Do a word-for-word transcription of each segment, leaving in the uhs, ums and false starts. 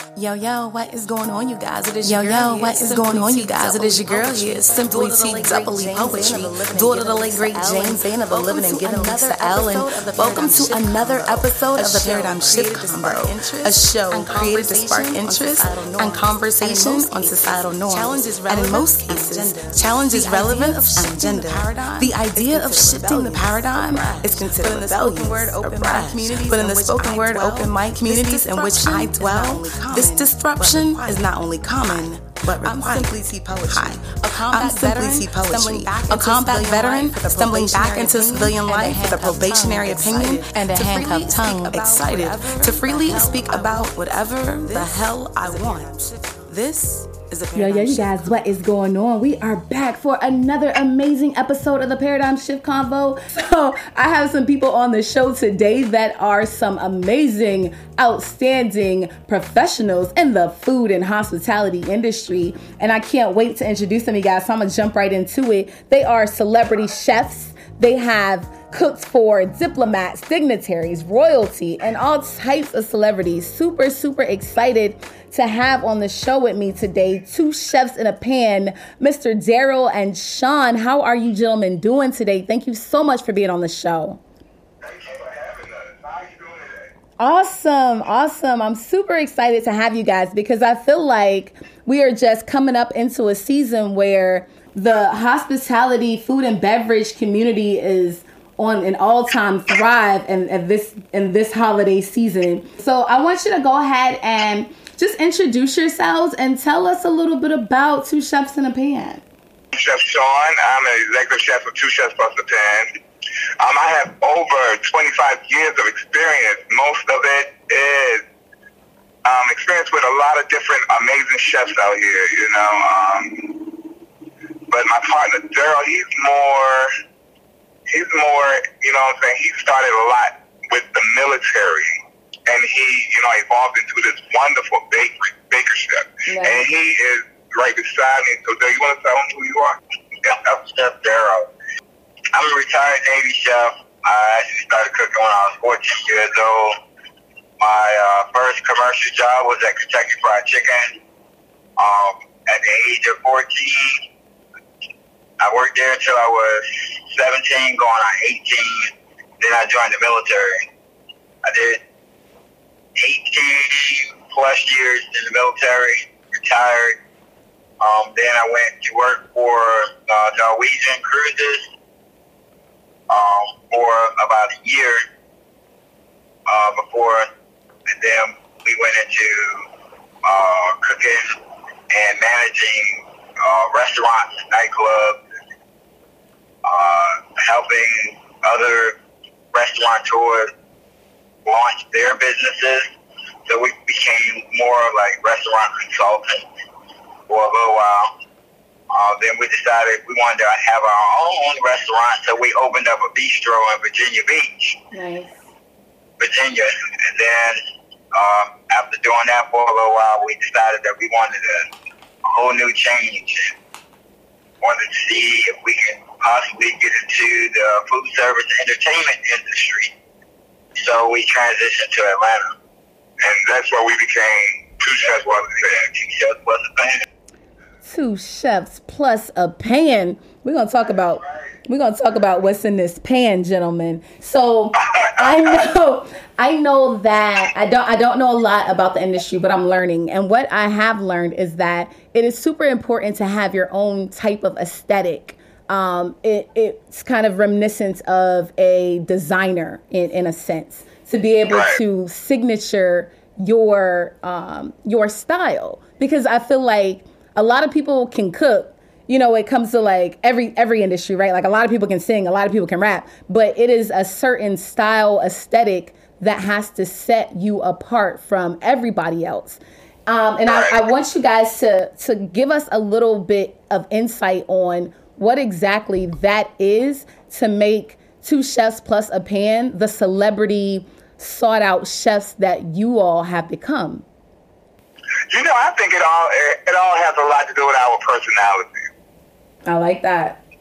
Yo, yo, what is going on, you guys? It is yo, yo, what is going on, you guys? It is your girl here, Simply T Doubly Poetry, daughter of the late great James Zane of the Living and Giving Lisa L. And welcome to another episode of the Paradigm Shift Combo, a show created to spark interest and conversation on societal norms, and in most cases, challenges relevance and gender. The idea of shifting the paradigm is considered rebellious or brash, but in the spoken word open mic communities in which I dwell, this disruption is not only common, but required. I'm Simply T Poetry. Hi. A combat veteran, a combat veteran stumbling back into civilian life with a probationary opinion and a handcuffed tongue, excited to freely speak about whatever the hell I want. This Yo, yo, you guys, what is going on? We are back for another amazing episode of the Paradigm Shift Convo. So I have some people on the show today that are some amazing, outstanding professionals in the food and hospitality industry. And I can't wait to introduce them, you guys. So I'm going to jump right into it. They are celebrity chefs. They have cooked for diplomats, dignitaries, royalty, and all types of celebrities. Super, super excited to have on the show with me today two chefs in a pan, Mister Daryl and Sean. How are you gentlemen doing today? Thank you so much for being on the show. Thank you for having us. How are you doing today? Awesome, awesome. I'm super excited to have you guys because I feel like we are just coming up into a season where the hospitality, food and beverage community is on an all-time thrive in, in this in this holiday season. So I want you to go ahead and just introduce yourselves and tell us a little bit about Two Chefs in a Pan. Chef Sean. I'm an executive chef of Two Chefs Plus a Pan. Um, I have over twenty-five years of experience. Most of it is um, experience with a lot of different amazing chefs out here, you know. Um, but my partner, Daryl, he's more... He's more, you know what I'm saying, he started a lot with the military, and he, you know, evolved into this wonderful bakery, baker chef. Nice. And he is right beside me. So, Daryl, you want to tell him who you are? I'm Chef Daryl. I'm a retired Navy chef. I actually started cooking when I was fourteen years old. My uh, first commercial job was at Kentucky Fried Chicken. Um, at the age of fourteen, I worked there until I was seventeen, going on eighteen. Then I joined the military. I did eighteen plus years in the military, retired. Um, then I went to work for uh, Norwegian Cruises um, for about a year uh, before, and then we went into uh, cooking and managing uh, restaurants and nightclubs. Uh, helping other restaurateurs launch their businesses. So we became more like restaurant consultants for a little while. Uh, then we decided we wanted to have our own restaurant, so we opened up a bistro in Virginia Beach, nice. Virginia. And then uh, after doing that for a little while, we decided that we wanted a, a whole new change. Wanted to see if we can possibly get into the food service and entertainment industry. So we transitioned to Atlanta. And that's where we became Two Chefs Plus a Pan. Two Chefs Plus a Pan. Two Chefs Plus a Pan. We're gonna talk about we're gonna talk about what's in this pan, gentlemen. So I know I know that I don't I don't know a lot about the industry, but I'm learning. And what I have learned is that it is super important to have your own type of aesthetic. Um, it, it's kind of reminiscent of a designer in, in a sense, to be able right. to signature your um, your style. Because I feel like a lot of people can cook. You know, it comes to like every every industry, right? Like a lot of people can sing, a lot of people can rap, but it is a certain style aesthetic that has to set you apart from everybody else. Um, and I, I want you guys to to give us a little bit of insight on what exactly that is to make Two Chefs Plus a Pan the celebrity sought out chefs that you all have become. You know, I think it all it all has a lot to do with our personality. I like that.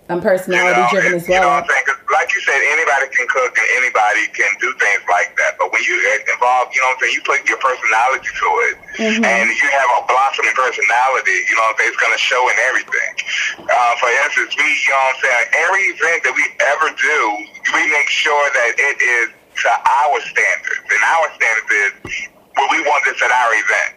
I'm personality you know, driven and, as well. You know what I'm saying? 'Cause like you said, anybody can cook and anybody can do things like that. But when you involve, you know what I'm saying, you put your personality to it, mm-hmm. and you have a blossoming personality, you know what I'm saying, it's going to show in everything. Uh, for instance, we, you know what I'm saying, every event that we ever do, we make sure that it is to our standards. And our standards is what we want this at our event.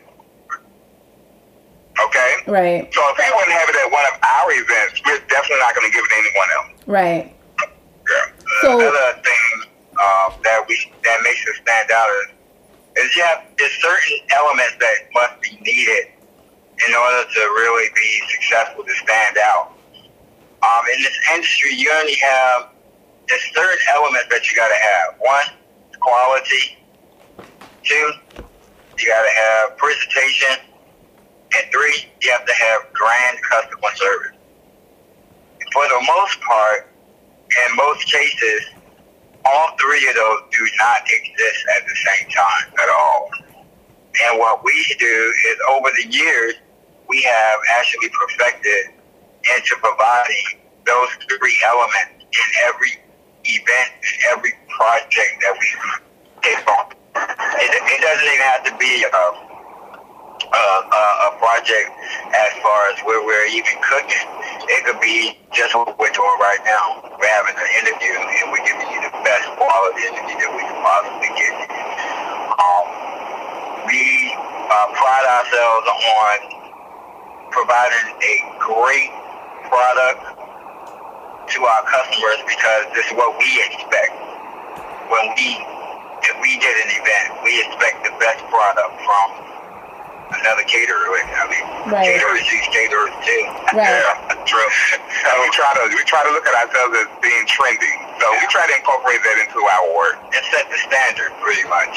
Okay? Right. So if we wouldn't have it at one of our events, we're definitely not going to give it to anyone else. Right. Yeah. So, another thing uh, that we that makes it stand out is, is yeah, there's certain elements that must be needed in order to really be successful to stand out. Um, in this industry, you only have there's certain elements that you got to have. One, quality. Two, you got to have presentation. And three, you have to have grand customer service. And for the most part, in most cases, all three of those do not exist at the same time at all. And what we do is over the years, we have actually perfected into providing those three elements in every event, in every project that we take on. It, it doesn't even have to be a Uh, uh, a project as far as where we're even cooking. It could be just what we're doing right now. We're having an interview and we're giving you the best quality interview that we can possibly give you. Um, we uh, pride ourselves on providing a great product to our customers because this is what we expect. When we, if we did an event, we expect the best product from another caterer. I mean, right. caterers use caterers too. Right. Yeah, true. And we try to we try to look at ourselves as being trendy, so we try to incorporate that into our work and set the standard, pretty much.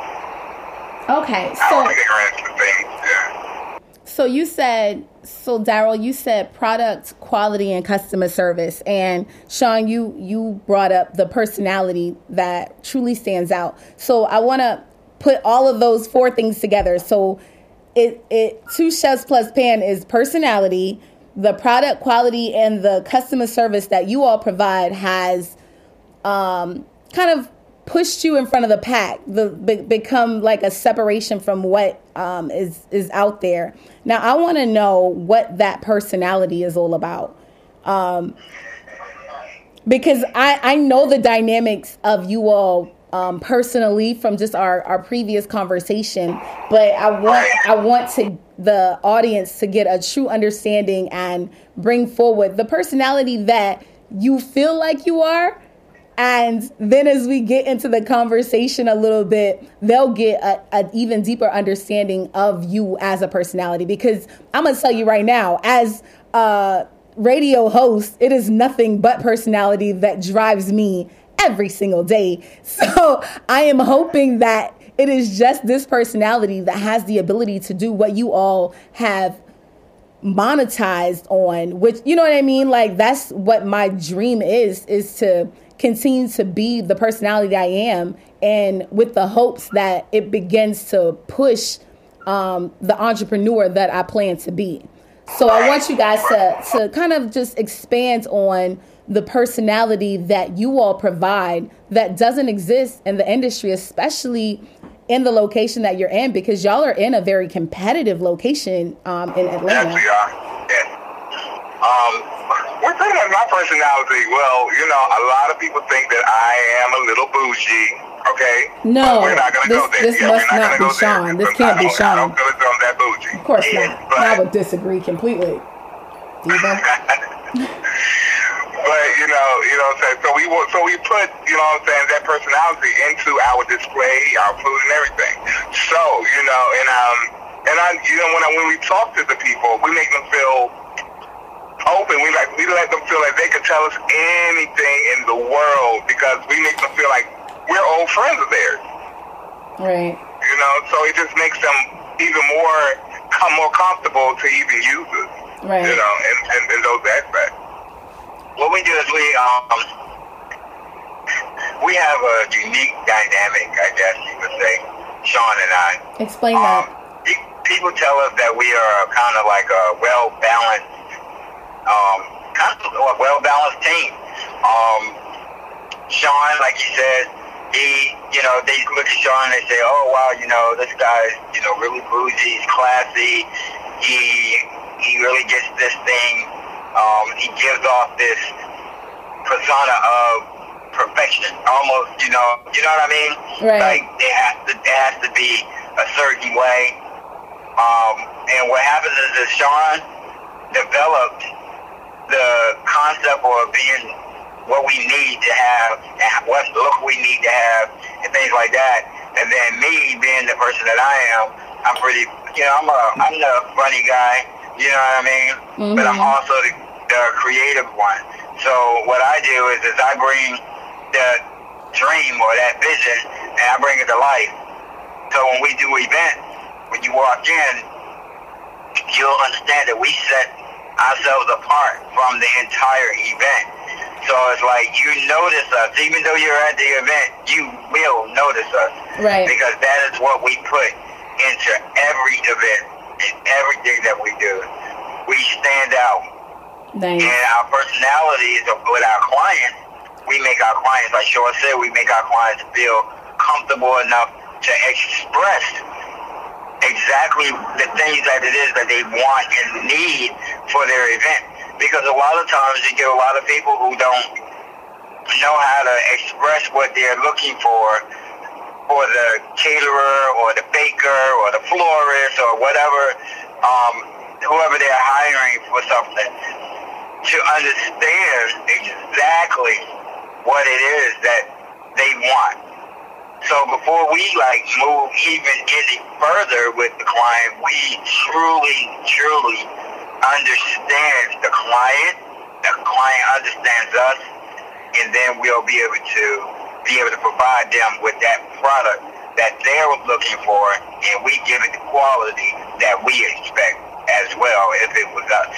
Okay, so our ignorance for things. Yeah. So you said, so Daryl, you said product quality and customer service, and Sean, you you brought up the personality that truly stands out. So I want to put all of those four things together. So It, it two chefs plus pan is personality, the product quality, and the customer service that you all provide has um, kind of pushed you in front of the pack, the be, become like a separation from what um, is is out there. Now, I want to know what that personality is all about, um, because I, I know the dynamics of you all Um, personally from just our, our previous conversation, but I want I want to the audience to get a true understanding and bring forward the personality that you feel like you are, and then as we get into the conversation a little bit, they'll get a, an even deeper understanding of you as a personality. Because I'm gonna tell you right now, as a radio host, it is nothing but personality that drives me every single day. So I am hoping that it is just this personality that has the ability to do what you all have monetized on, which, you know what I mean? Like, that's what my dream is, is to continue to be the personality I am, and with the hopes that it begins to push um, the entrepreneur that I plan to be. So I want you guys to, to kind of just expand on the personality that you all provide that doesn't exist in the industry, especially in the location that you're in, because y'all are in a very competitive location um, in Atlanta. Yes, we are. Yes. Um, we're pretty much my personality. Well, you know, a lot of people think that I am a little bougie. Okay. No, we're not gonna this, go there. this yeah, must not, not be go Sean. there. This can't I be Sean. I don't feel as though I'm that bougie. Of course yeah, not. but, I would disagree completely. Diva. But, you know, you know what I'm saying? So we so we put, you know what I'm saying, that personality into our display, our food and everything. So, you know, and um and I you know when I when we talk to the people, we make them feel open. We like we let them feel like they could tell us anything in the world, because we make them feel like we're old friends of theirs. Right. You know, so it just makes them even more come more comfortable to even use us. Right. You know, in, in, in those aspects. What we do is we um we have a unique dynamic, I guess you would say, Sean and I. Explain um, that. People tell us that we are kind of like a well-balanced um, kind of a well-balanced team. Um, Sean, like you said, he, you know, they look at Sean and they say, oh, wow, you know, this guy's, you know, really bougie, he's classy, he he really gets this thing, um, he gives off this persona of perfection, almost, you know, you know what I mean? Right. Like, it has to, it has to be a certain way. Um, and what happens is that Sean developed the concept of being what we need to have, and what look we need to have, and things like that. And then me being the person that I am, I'm pretty, you know, I'm a, I'm the funny guy, you know what I mean? Mm-hmm. But I'm also the, the creative one. So what I do is, is I bring the dream or that vision, and I bring it to life. So when we do events, when you walk in, you'll understand that we set ourselves apart from the entire event. So it's like you notice us, even though you're at the event, you will notice us. Right. Because that is what we put into every event, in everything that we do. We stand out. Nice. And our personalities with our clients, we make our clients, like Sean said, we make our clients feel comfortable enough to express exactly the things that it is that they want and need for their event. Because a lot of times you get a lot of people who don't know how to express what they're looking for, for the caterer or the baker or the florist or whatever, um, whoever they're hiring for something, to understand exactly what it is that they want. So before we like move even any further with the client, we truly, truly understand the client, the client understands us, and then we'll be able to be able to provide them with that product that they're looking for, and we give it the quality that we expect as well if it was us.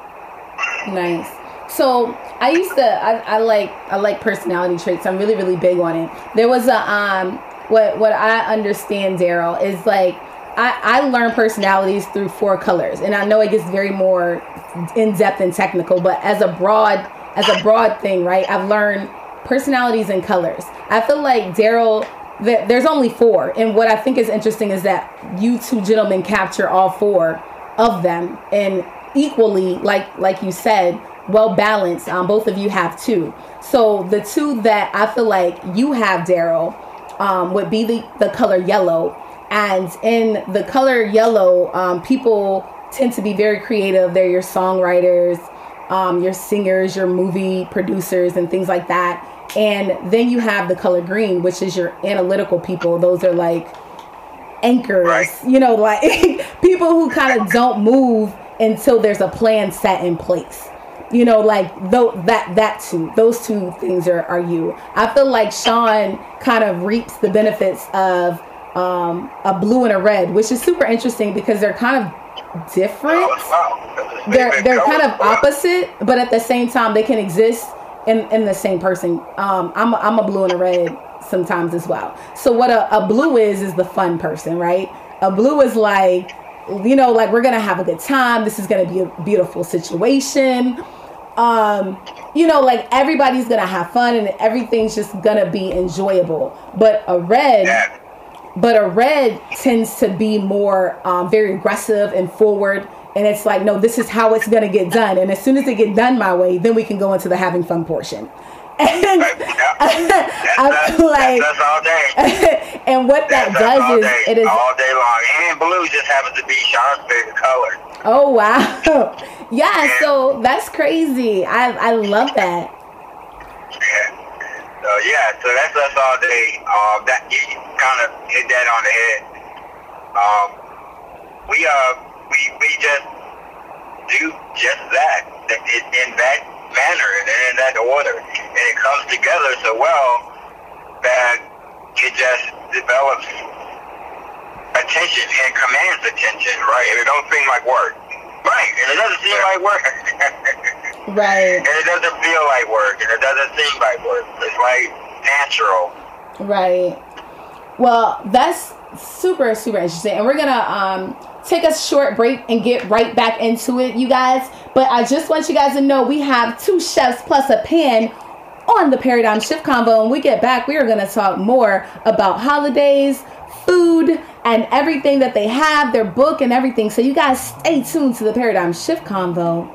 Nice. So I used to I, I like I like personality traits. I'm really, really big on it. There was a um what what I understand, Daryl, is like I, I learn personalities through four colors, and I know it gets very more in depth and technical, but as a broad as a broad thing, right? I've learned personalities and colors. I feel like Daryl, that there's only four, and what I think is interesting is that you two gentlemen capture all four of them, and equally, like like you said, well balanced. Um, both of you have two. So the two that I feel like you have, Daryl, um, would be the the color yellow. And in the color yellow, um, people tend to be very creative. They're your songwriters, um, your singers, your movie producers, and things like that. And then you have the color green, which is your analytical people. Those are like anchors, right. You know, like people who kind of don't move until there's a plan set in place. You know, like though that that two, those two things are, are you. I feel like Sean kind of reaps the benefits of um, a blue and a red, which is super interesting because they're kind of different. Oh, wow. They're they're kind of opposite, but at the same time they can exist in, in the same person. Um, I'm a, I'm a blue and a red sometimes as well. So what a, a blue is is the fun person, right? A blue is like, you know, like we're gonna have a good time. This is gonna be a beautiful situation. Um, you know, like everybody's gonna have fun and everything's just gonna be enjoyable. But a red, yeah. but a red tends to be more um, very aggressive and forward. And it's like, no, this is how it's gonna get done. And as soon as it get done my way, then we can go into the having fun portion. And yeah. I feel like, that's all day. And what that that's does all is day, it is all day long. And blue just happens to be Sean's favorite color. Oh wow. Yeah, so that's crazy. I I love that. Yeah. So yeah, so that's us all day. Um, that you kind of hit that on the head. Um, we uh we we just do just that. That it, in that manner and in that order, and it comes together so well that it just develops attention and commands attention, right? And it don't seem like work. Right, and it doesn't seem like work. Right. And it doesn't feel like work, and it doesn't seem like work. It's like natural. Right. Well, that's super, super interesting. And we're going to um, take a short break and get right back into it, you guys. But I just want you guys to know we have two chefs plus a pan on the Paradigm Shift Convo. When we get back, we are going to talk more about holidays, food, and everything that they have, their book and everything. So you guys stay tuned to the Paradigm Shift Convo.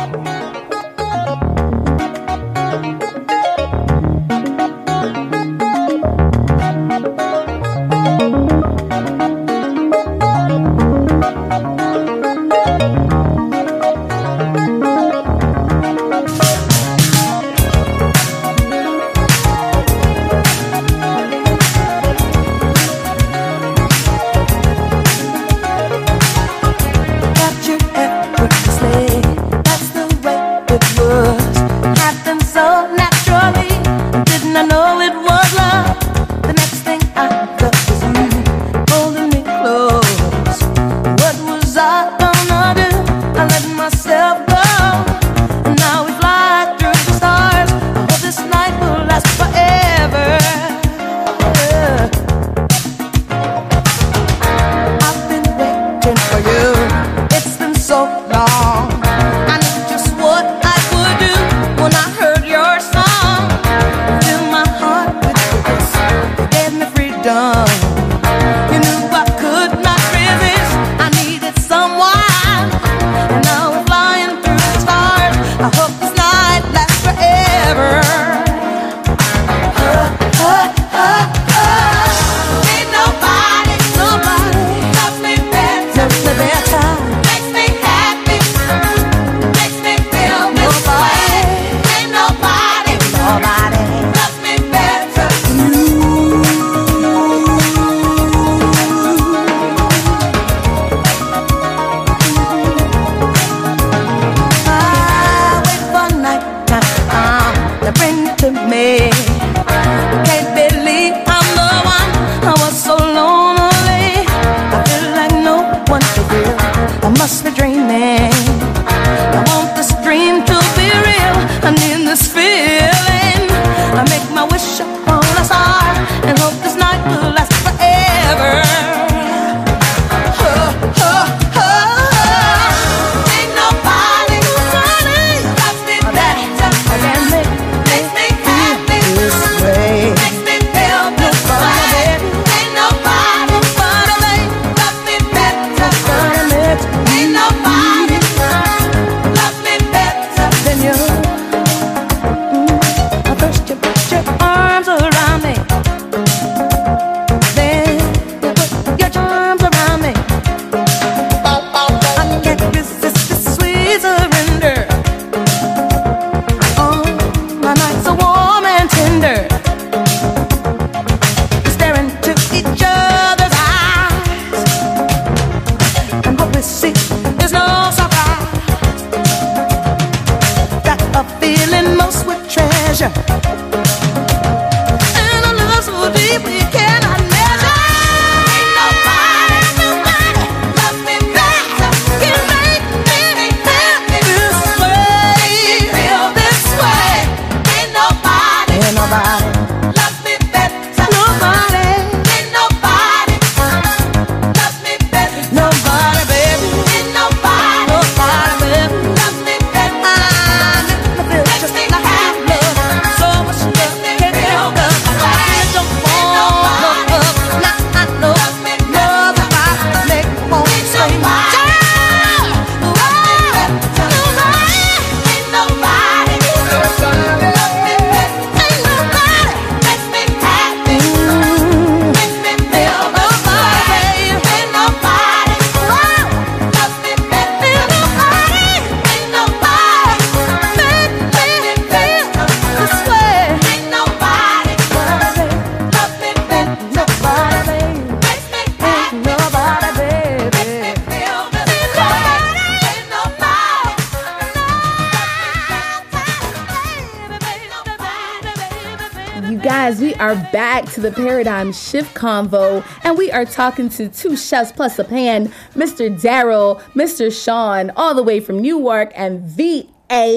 Guys, we are back to the Paradigm Shift Convo, and we are talking to two chefs plus a pan, Mister Daryl, Mister Sean, all the way from Newark, and V A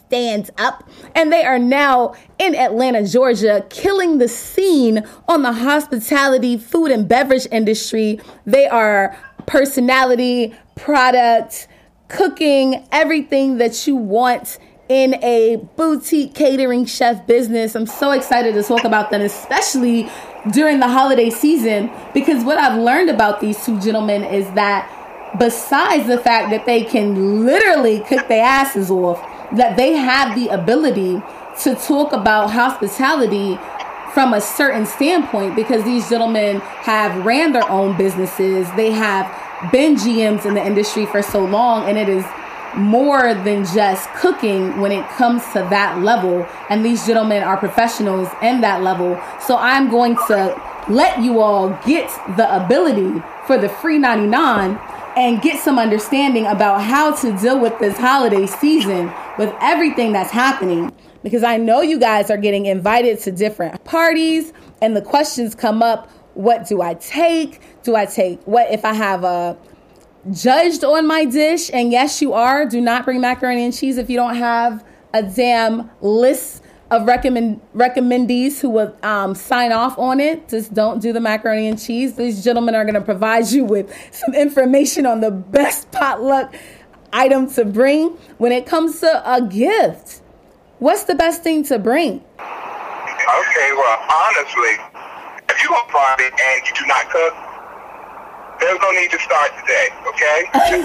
Stand Up. And they are now in Atlanta, Georgia, killing the scene on the hospitality, food, and beverage industry. They are personality, product, cooking, everything that you want in a boutique catering chef business. I'm so excited to talk about them, especially during the holiday season, because what I've learned about these two gentlemen is that besides the fact that they can literally cook their asses off, that they have the ability to talk about hospitality from a certain standpoint, because these gentlemen have ran their own businesses. They have been G Ms in the industry for so long, and it is more than just cooking when it comes to that level. And these gentlemen are professionals in that level. So I'm going to let you all get the ability for the free ninety-nine and get some understanding about how to deal with this holiday season with everything that's happening. Because I know you guys are getting invited to different parties and the questions come up. What do I take? Do I take what if I have a judged on my dish? And yes, you are. Do not bring macaroni and cheese if you don't have a damn list of recommend recommendees who will um, sign off on it. Just don't do the macaroni and cheese. These gentlemen are going to provide you with some information on the best potluck item to bring when it comes to a gift. What's the best thing to bring? Okay, well, honestly, if you're going to party and you do not cook, there's no need to start today, okay?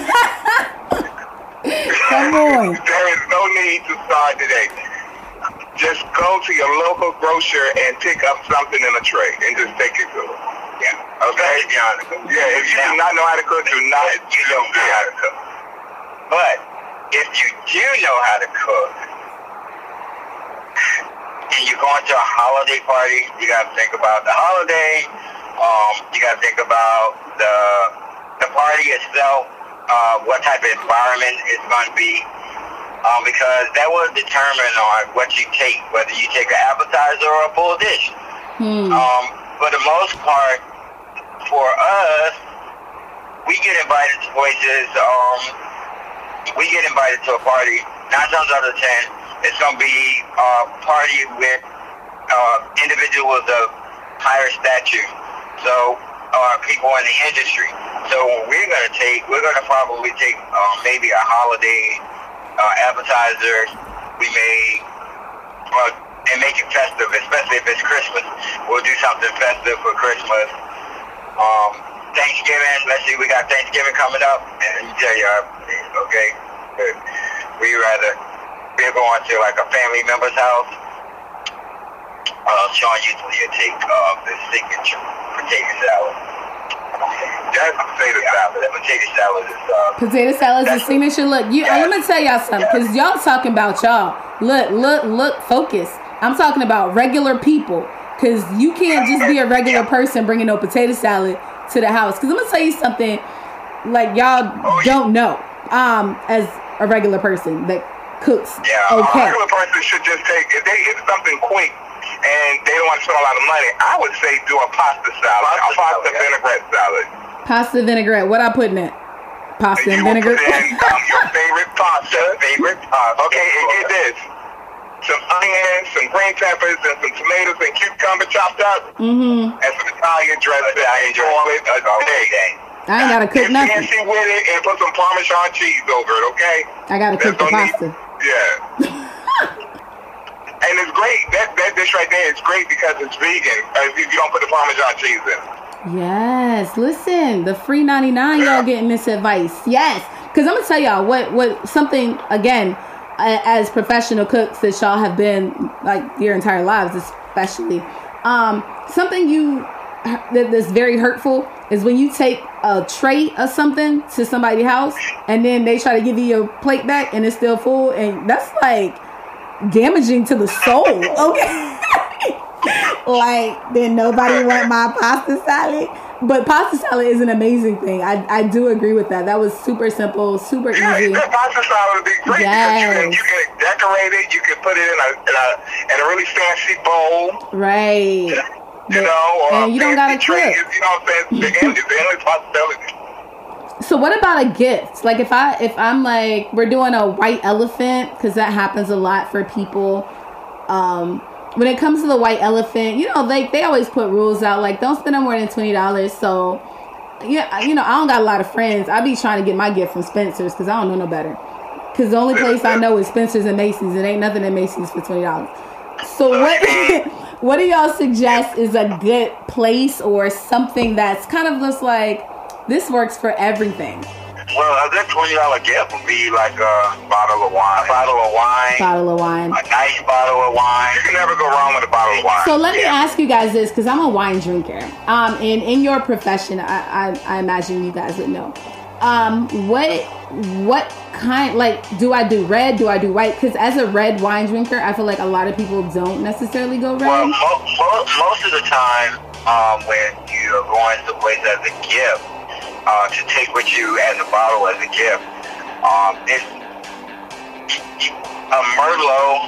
Come on. There is no need to start today. Just go to your local grocer and pick up something in a tray and just take it to them. Yeah. Okay? To be honest. Yeah, if you do not know how to cook, do not you don't know how to cook. But if you do know how to cook, and you're going to a holiday party, you got to think about the holiday. Um, you got to think about the the party itself, uh, what type of environment it's going to be, um, because that will determine on what you take, whether you take an appetizer or a full dish. Hmm. Um, for the most part, for us, we get invited to places. Um, we get invited to a party. Nine times out of ten, it's going to be a party with uh, individuals of higher stature. So, uh, people in the industry. So, what we're going to take, we're going to probably take um, maybe a holiday uh, appetizer. We may, uh, and make it festive, especially if it's Christmas. We'll do something festive for Christmas. Um, Thanksgiving, let's see, we got Thanksgiving coming up. And you tell you, okay, we rather, we're going to like a family member's house. Uh, Sean usually will take uh, the signature potato salad. That's potato salad. That potato salad is uh, potato salad is the signature. Look, you. Yeah. Let me tell y'all something, because y'all talking about y'all. Look, look, look. Focus. I'm talking about regular people, because you can't just be a regular person bringing no potato salad to the house. Because I'm gonna tell you something, like y'all oh, yeah. don't know. Um, as a regular person that cooks, yeah, okay. A regular person should just take if they get something quick. And they don't want to spend a lot of money, I would say do a pasta salad, pasta, a pasta salad, vinaigrette salad. Pasta vinaigrette. What I put in it? Pasta and, and vinegar. Put in um, your favorite pasta. Favorite pasta. Okay, and get this: some onions, some green peppers, and some tomatoes and cucumber chopped up, mm-hmm. and some Italian dressing. Italian dressing. A day. I ain't gotta cook Get nothing. fancy with it and put some Parmesan cheese over it. Okay. I gotta cook the pasta. Need, yeah. And it's great. That that dish right there is great because it's vegan. Uh, if you don't put the Parmesan cheese in. Yes. Listen, the free ninety-nine, yeah. Y'all getting this advice. Yes. Because I'm going to tell y'all what, what something, again, as professional cooks that y'all have been, like, your entire lives especially. Um, something you that, that's very hurtful is when you take a tray of something to somebody's house and then they try to give you your plate back and it's still full. And that's, like, damaging to the soul, okay? Like, then nobody want my pasta salad. But pasta salad is an amazing thing. I I do agree with that. That was super simple, super yeah, easy. Yeah, pasta salad would be great yes. because you can, you can decorate it. You can put it in a in a, in a really fancy bowl. Right. You know, or and you don't gotta cook. cook. You know what I'm saying? The end, the endless possibility. So what about a gift? Like if I if I'm like we're doing a white elephant, because that happens a lot for people. Um, when it comes to the white elephant, you know, like they, they always put rules out like don't spend no more than twenty dollars. So yeah, you know, I don't got a lot of friends. I be trying to get my gift from Spencer's because I don't know no better. Because the only place I know is Spencer's and Macy's. It ain't nothing at Macy's for twenty dollars. So what what do y'all suggest is a good place or something that's kind of just like, this works for everything? Well, a good twenty dollar gift would be like a bottle of wine. A bottle of wine. Bottle of wine. A nice bottle of wine. You can never go wrong with a bottle of wine. So let me yeah. ask you guys this, because I'm a wine drinker. Um, and in your profession, I, I, I imagine you guys would know. Um, what what kind, like, do I do red? Do I do white? Because as a red wine drinker, I feel like a lot of people don't necessarily go red. Well, mo- mo- most of the time, um, when you're going to place as a gift, uh, to take with you as a bottle as a gift, um, it's a Merlot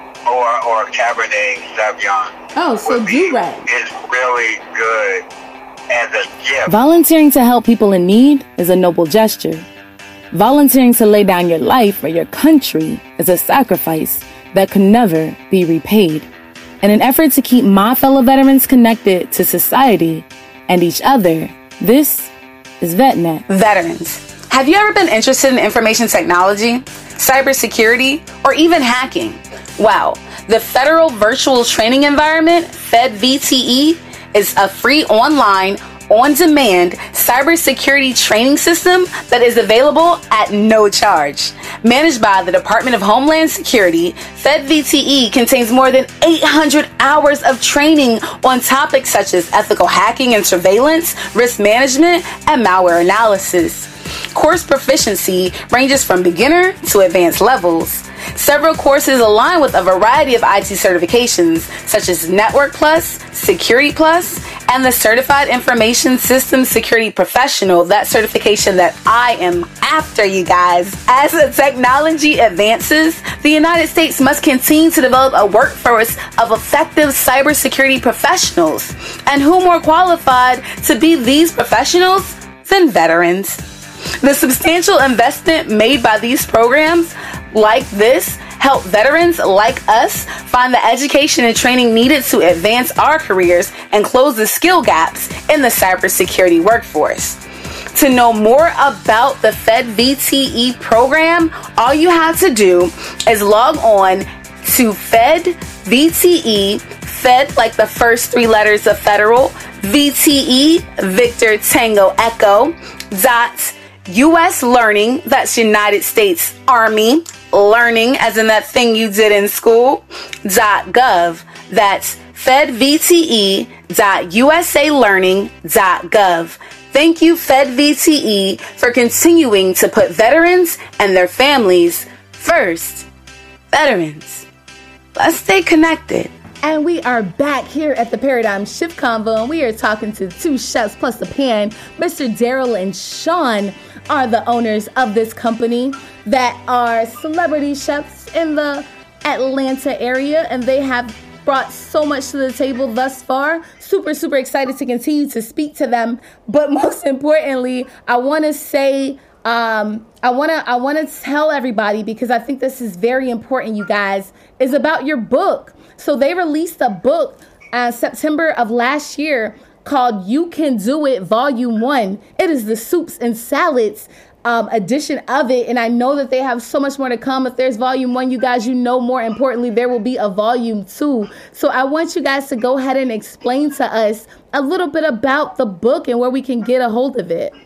or or a Cabernet Sauvignon. Oh, so do red. It's really good as a gift. Volunteering to help people in need is a noble gesture. Volunteering to lay down your life for your country is a sacrifice that can never be repaid. In an effort to keep my fellow veterans connected to society and each other, this is VetNet. Veterans. Have you ever been interested in information technology, cybersecurity, or even hacking? Well, the Federal Virtual Training Environment, Fed V T E, is a free online, on-demand cybersecurity training system that is available at no charge. Managed by the Department of Homeland Security, Fed V T E contains more than eight hundred hours of training on topics such as ethical hacking and surveillance, risk management, and malware analysis. Course proficiency ranges from beginner to advanced levels. Several courses align with a variety of I T certifications, such as Network Plus, Security Plus, and the Certified Information Systems Security Professional, that certification that I am after, you guys. As the technology advances, the United States must continue to develop a workforce of effective cybersecurity professionals. And who more qualified to be these professionals than veterans? The substantial investment made by these programs like this help veterans like us find the education and training needed to advance our careers and close the skill gaps in the cybersecurity workforce. To know more about the Fed V T E program, all you have to do is log on to Fed V T E, Fed like the first three letters of federal, V T E, Victor Tango Echo, dot U S Learning, that's United States Army Learning, as in that thing you did in school, dot gov, that's Fed V T E dot U S A Learning dot gov. Thank you, Fed V T E, for continuing to put veterans and their families first. Veterans, let's stay connected. And we are back here at the Paradigm Shift Convo, and we are talking to two chefs plus the pan. Mister Daryl and Sean are the owners of this company that are celebrity chefs in the Atlanta area, and they have brought so much to the table thus far. Super, super excited to continue to speak to them. But most importantly, I want to say, um, I want to I want to tell everybody, because I think this is very important, you guys, is about your book. So they released a book uh, September of last year called You Can Do It Volume one. It is the soups and salads um, edition of it. And I know that they have so much more to come. If there's volume one, you guys, you know, more importantly, there will be a volume two. So I want you guys to go ahead and explain to us a little bit about the book and where we can get a hold of it.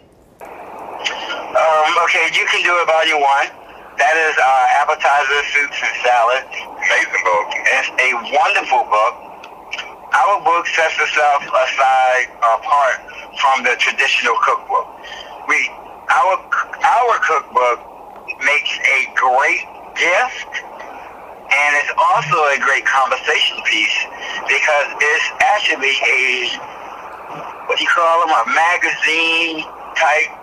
Um, okay, You Can Do It Volume one. That is uh, appetizer, soups, and salads. Amazing book. It's a wonderful book. Our book sets itself aside apart from the traditional cookbook. We, our our cookbook makes a great gift, and it's also a great conversation piece, because it's actually a, what do you call them, a magazine type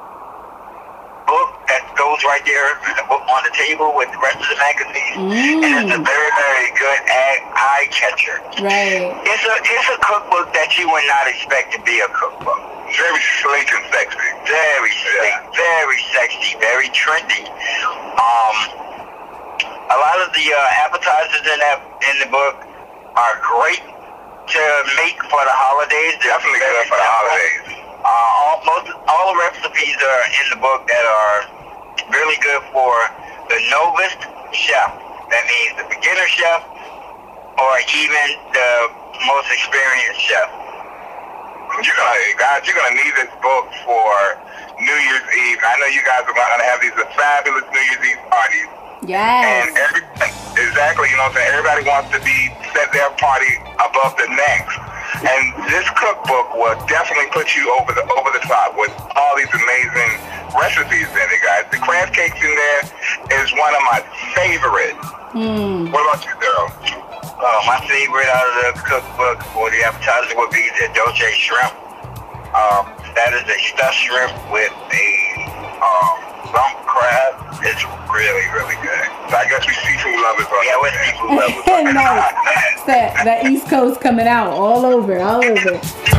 book that goes right there on the table with the rest of the magazine. Mm. And it's a very, very good eye catcher. Right. It's a it's a cookbook that you would not expect to be a cookbook. Very sleek and sexy. very slick, very sexy, very trendy. Um, a lot of the uh, appetizers in that in the book are great to make for the holidays. They're Definitely good for the holidays. Uh, all, most, all the recipes are in the book that are really good for the novice chef. That means the beginner chef or even the most experienced chef. You're gonna, guys, you're gonna need this book for New Year's Eve. I know you guys are gonna have these fabulous New Year's Eve parties. Yes. And every, exactly, you know what I'm saying? Everybody wants to be set their party above the next. And this cookbook will definitely put you over the over the top with all these amazing recipes in it, guys. The crab cakes in there is one of my favorites. Mm. What about you, Daryl? Uh, my favorite out of the cookbook or the appetizer would be the dolce shrimp. Um, that is a stuffed shrimp with a um, lump crab. It's really, really good. So I guess we seafood lovers on Yeah, we're seafood lovers. Nice. That, that East Coast coming out all over, all over.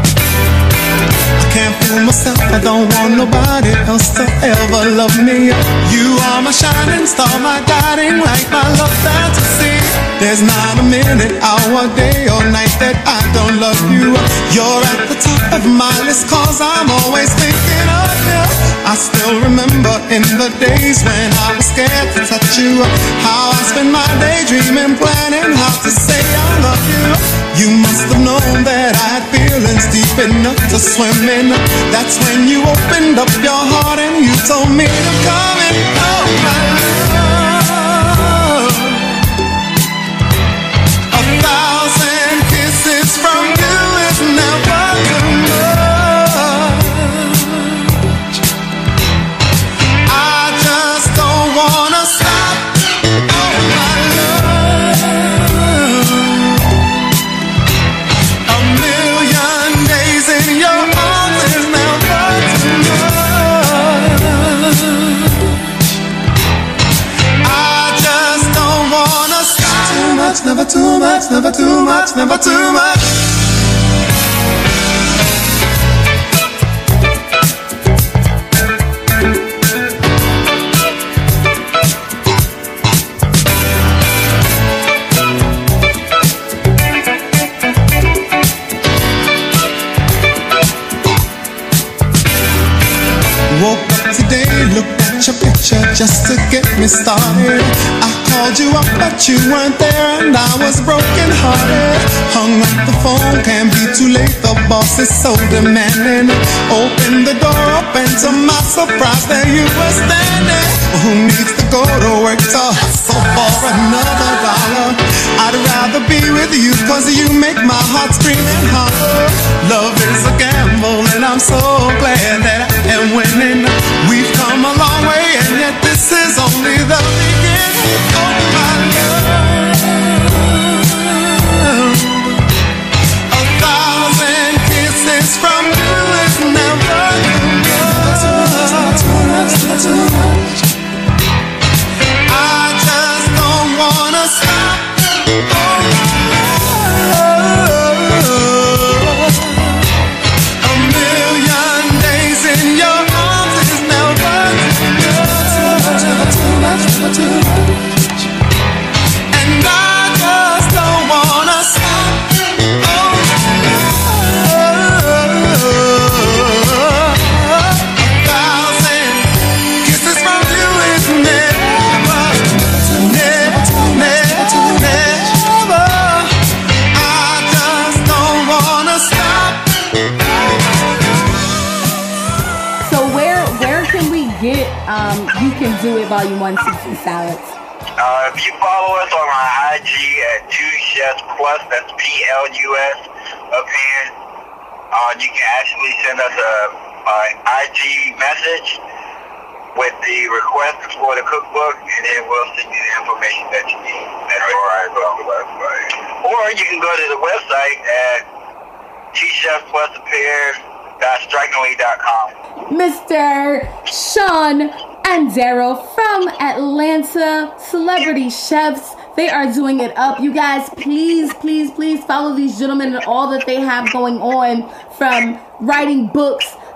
Can't fool myself, I don't want nobody else to ever love me. You are my shining star, my guiding light, my love fantasy. There's not a minute, hour, day or night that I don't love you. You're at the top of my list cause I'm always thinking of you. I still remember in the days when I was scared to touch you, how I spent my day dreaming, planning how to say I love you. You must have known that I had feelings deep enough to swim in. That's when you opened up your heart and you told me to come in. Oh my love, a thousand kisses from you is never too much. I just don't wanna stop. Oh my love, a million days in your arms is never too much. I just don't wanna stop. Too much, never too much, never too much, never too much. Woke up today, looked at your picture just to get me started. I called you up but you weren't there and I was broken hearted. Hung up the phone, can't be too late, the boss is so demanding. Opened the door up and to my surprise there you were standing. Who needs to go to work to hustle for another dollar? I'd rather be with you cause you make my heart scream and holler. Love is a gamble and I'm so glad that I am winning. We've come a long way and yet this is only the beginning. Oh my love, a thousand kisses from you is never too much. I just don't wanna stop. Oh a million days in your arms is never too much, too much. And I just don't wanna stop. Oh, a thousand kisses from you is never, never, never. I just don't wanna stop. So where where can we get um You Can Do It Volume one sixty Salads? Uh, if you follow us on our I G at Two Chefs Plus, that's P L U S up here, uh, you can actually send us a, a I G message with the request for the cookbook, and then we'll send you the information that you need. That's all right, go on the website. Or you can go to the website at Two Chefs Plus Appears dot strikingly dot com. Mister Sean and Daryl from Atlanta, celebrity chefs. They are doing it up. You guys, please, please, please follow these gentlemen and all that they have going on, from writing books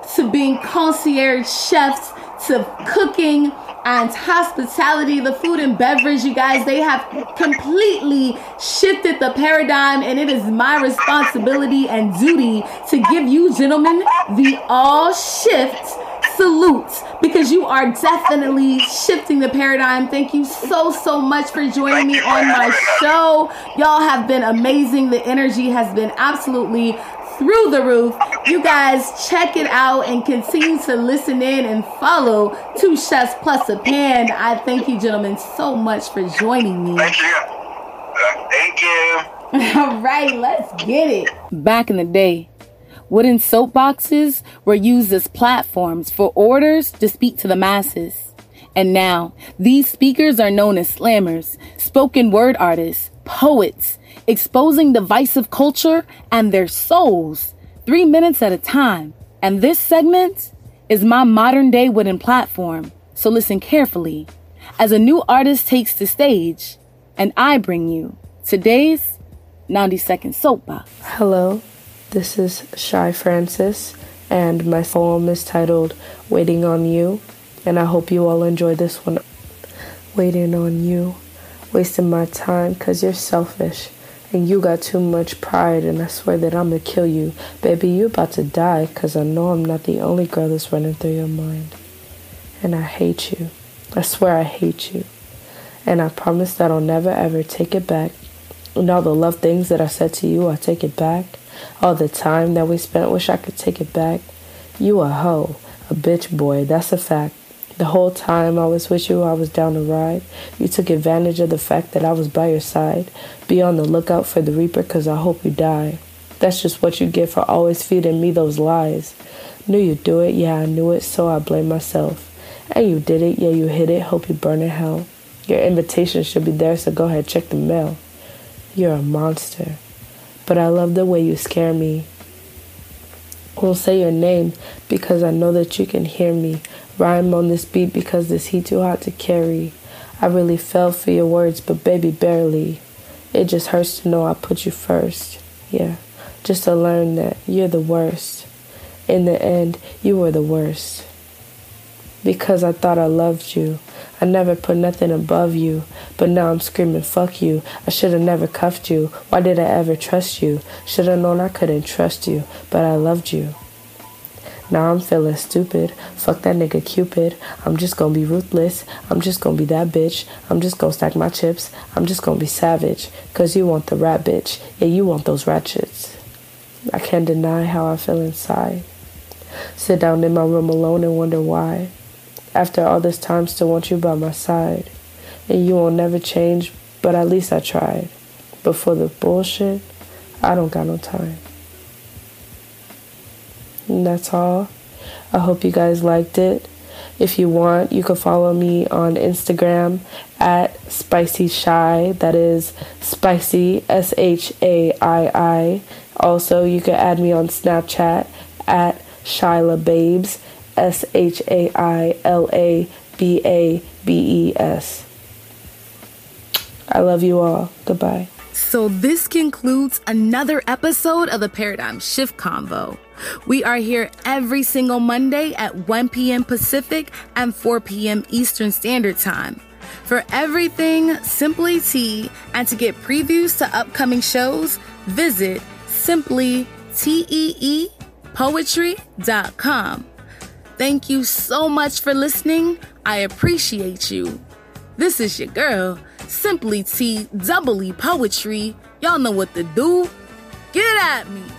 to being concierge chefs to cooking and hospitality, the food and beverage, you guys, they have completely shifted the paradigm, and it is my responsibility and duty to give you gentlemen the all shift salute, because you are definitely shifting the paradigm. Thank you so, so much for joining me on my show. Y'all have been amazing. The energy has been absolutely through the roof. You guys check it out and continue to listen in and follow Two Chefs Plus a Pan. I thank you, gentlemen, so much for joining me. Thank you. Uh, thank you. All right, let's get it. Back in the day, wooden soapboxes were used as platforms for orders to speak to the masses. And now, these speakers are known as slammers, spoken word artists, poets, exposing divisive culture and their souls, three minutes at a time. And this segment is my modern day wooden platform. So listen carefully as a new artist takes the stage, and I bring you today's ninety second soapbox. Hello, this is Shy Francis, and my poem is titled Waiting on You, and I hope you all enjoy this one. Waiting on you, wasting my time cause you're selfish. And you got too much pride, and I swear that I'm gonna kill you. Baby, you about to die, cause I know I'm not the only girl that's running through your mind. And I hate you. I swear I hate you. And I promise that I'll never ever take it back. And all the love things that I said to you, I take it back. All the time that we spent, wish I could take it back. You a hoe, a bitch boy, that's a fact. The whole time I was with you, I was down to ride. You took advantage of the fact that I was by your side. Be on the lookout for the reaper, cause I hope you die. That's just what you get for always feeding me those lies. Knew you'd do it, yeah, I knew it, so I blame myself. And you did it, yeah, you hit it, hope you burn in hell. Your invitation should be there, so go ahead, check the mail. You're a monster, but I love the way you scare me. Won't say your name, because I know that you can hear me. Rhyme on this beat because this heat too hot to carry. I really fell for your words, but baby, barely. It just hurts to know I put you first. Yeah, just to learn that you're the worst. In the end, you were the worst. Because I thought I loved you. I never put nothing above you. But now I'm screaming, fuck you. I should have never cuffed you. Why did I ever trust you? Should have known I couldn't trust you. But I loved you. Now I'm feeling stupid. Fuck that nigga Cupid. I'm just gonna be ruthless. I'm just gonna be that bitch. I'm just gonna stack my chips. I'm just gonna be savage. Cause you want the rat bitch. Yeah, you want those ratchets. I can't deny how I feel inside. Sit down in my room alone and wonder why. After all this time, still want you by my side. And you won't never change, but at least I tried. But for the bullshit, I don't got no time. And that's all. I hope you guys liked it. If you want, you can follow me on Instagram at Spicy Shy. That is Spicy, S H A I I. Also, you can add me on Snapchat at Shyla Babes, S H A I L A B A B E S. I love you all. Goodbye. So this concludes another episode of the Paradigm Shift Convo. We are here every single Monday at one p.m. Pacific and four p.m. Eastern Standard Time. For everything Simply Tea and to get previews to upcoming shows, visit simply tee poetry dot com. Thank you so much for listening. I appreciate you. This is your girl, Simply T Double E Poetry. Y'all know what to do. Get at me.